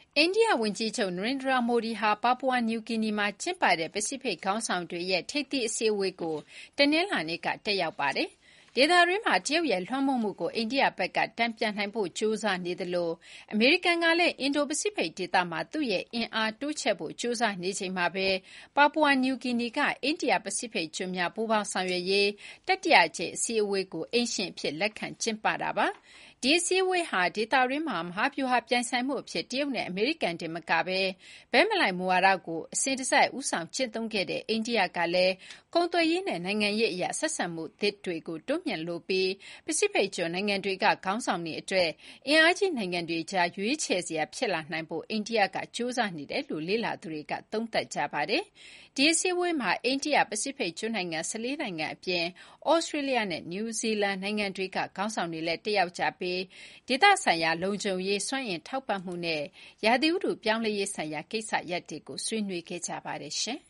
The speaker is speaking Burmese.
အိန္ဒိယဝန်ကြီးချုပ် Narendra Modi ဟာ ပါပူဝါနယူးဂီနီမှာကျင်းပတဲ့ ပစိဖိတ်ခေါင်းဆောင်တွေရဲ့ထိပ်သီးအစည်းအဝေးကိုတနင်္လာနေ့ကတက်ရောက်ပါတယ်။ဒေသတွင်းမှာတရုတ်ရဲ့လွှမ်းမိုးမှုကိုအိန္ဒိယဘက်ကတန်ပြန်နိုင်ဖို့ကြိုးစားနေသလိုအမေရိကန်ကလည်းအင်ဒို-ပစိဖိတ်ဒေသမှာသူ့ရဲ့အင်အားတိုးချဲ့ဖို့ကြိုးစားနေချိန်မှာပဲပါပူဝါနယူးဂီနီကအိန္ဒိယ-ပစိဖိတ်ကျွန်းများပူးပေါင်းဆောင်ရွက်ရေးတတိယအကြိမ်အစည်းအဝေးကိုအိမ်ရှင်အဖြစ်လက်ခံကျင်းပတာပါ။ဒီအစည်းအဝေးဟာဒေသတွင်းမှာမဟာဗျူဟာပြိုင်ဆိုင်မှုအဖြစ်တရုတ်နဲ့အမေရိကန်တင်မကဘဲဘက်မလိုက်မူဝါဒကိုအစဉ်တစိုက်ဦးဆောင်ကျင့်သုံးခဲ့တဲ့အိန္ဒိယကလည်းကုန်သွယ်ရေးနဲ့နိုင်ငံရေးအရဆက်ဆံမှုသစ်တွေကိုတိုးမြှင့်လိုပြီးပစိဖိတ်ကျွန်းနိုင်ငံတွေကခေါင်းဆောင်တွေအတွက်အင်အားကြီးနိုင်ငံတွေကြားရွေးချယ်စရာဖြစ်လာနိုင်ဖို့အိန္ဒိယကကြိုးစားနေတယ်လို့လေ့လာသူတွေကသုံးသပ်ကြပါတယ်။ဒီအစည်းအဝေးမှာအိန္ဒိယ-ပစိဖိတ်ကျွန်းနိုင်ငံ14နိုင်ငံအပြင်ဩစတြေးလျနဲ့နယူးဇီလန်နိုင်ငံတွေကခေါင်းဆောင်တွေလည်းတက်ရောက်ကြပြီးဒေသဆိုင်ရာလုံခြုံရေးစွမ်းအင်ထောက်ပံ့မှုနဲ့ရာသီဥတုပြောင်းလဲရေးဆိုင်ရာကိစ္စရပ်တွေကိုဆွေးနွေးခဲ့ကြပါတယ်။